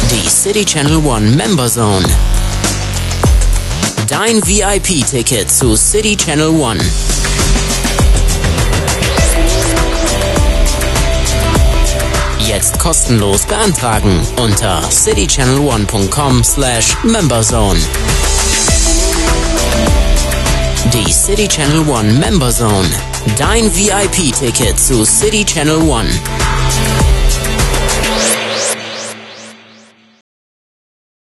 Die City Channel One Member Zone. Dein VIP-Ticket zu City Channel One. Jetzt kostenlos beantragen unter citychannelone.com/memberzone. Die City Channel One Member Zone. Dein VIP-Ticket zu City Channel One.